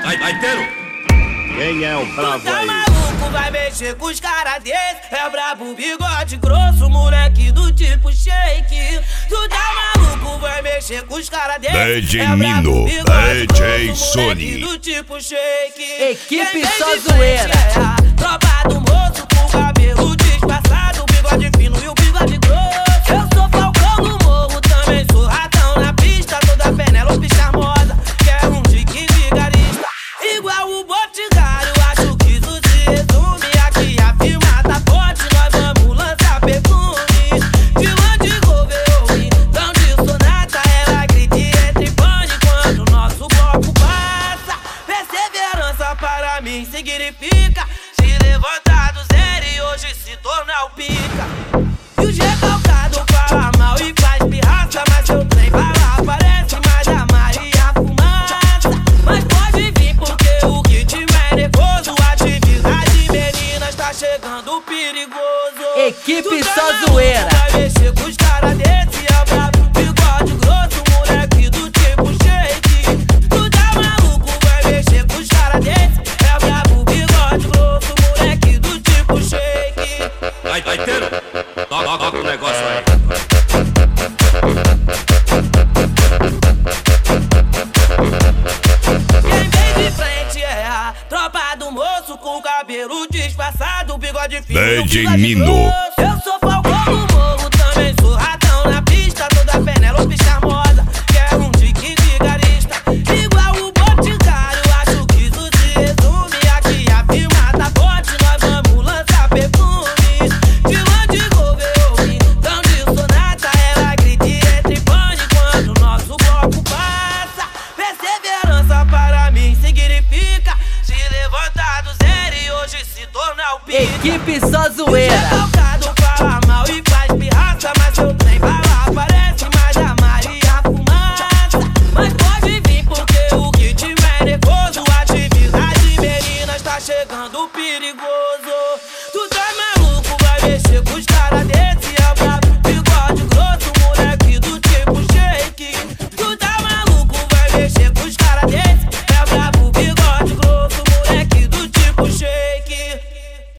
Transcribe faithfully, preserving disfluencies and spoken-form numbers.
Aí, aí, Tero. Quem é o bravo Tu tá aí? maluco, vai mexer com os caras desse. É brabo, bigode grosso, moleque do tipo shake. Tu tá maluco, vai mexer com os caras desse. D J é Mino, bigode D J grosso, Sony. moleque do tipo shake. Equipe Quem vem só de frente zoeira. É a tropa do moço com cabelo disfarçado, bigode fino e o bigode grosso. Eu sou falcão no morro, também sou ratão na pista. Toda Penélope charmosa, quer um tique vigarista. Igual o Boticário, acho que isso se resume. Aqui a firma tá forte, nós vamos lançar perfumes. Vilã de Governo, tão de sonata. Ela grita e entra em pane quando o nosso bloco passa. Perseverança para mim significa se levantar do zero e hoje se tornar o pica. E o recalcado fala mal e faz pirraça, mas seu trem bala aparece mais a Maria Fumaça. Mas pode vir porque o ritmo é nervoso. Atividade meninas tá chegando perigoso. Equipe Tu tá só maluco, zoeira. vai mexer com os caras desse. É brabo, bigode grosso, moleque do tipo shake. Tu tá maluco, vai mexer com os caras desse. É brabo, bigode grosso, moleque do tipo shake. Aí, aí, Tero. Toca, toca o negócio aí. Quem vem de frente é a tropa do moço com cabelo disfarçado, bigode fino e o D J bigode Mino. grosso. Eu sou falcão no morro, também sou ratão na pista. Toda Penélope charmosa, quer um tique vigarista. Igual o Boticário, acho que isso se resume. Aqui a firma tá forte, nós vamos lançar perfumes. Vilã de Governo, tão de sonata. Ela grita e entra em pane quando o nosso bloco passa. Perseverança para mim significa se levantar do zero e hoje se tornar o pica. Equipe só O zoeira. recalcado fala mal e faz pirraça, mas seu trem bala aparece mais a Maria Fumaça. Mas pode vir porque o ritmo é nervoso. Atividade meninas tá chegando perigoso. Tu tá maluco, vai mexer com os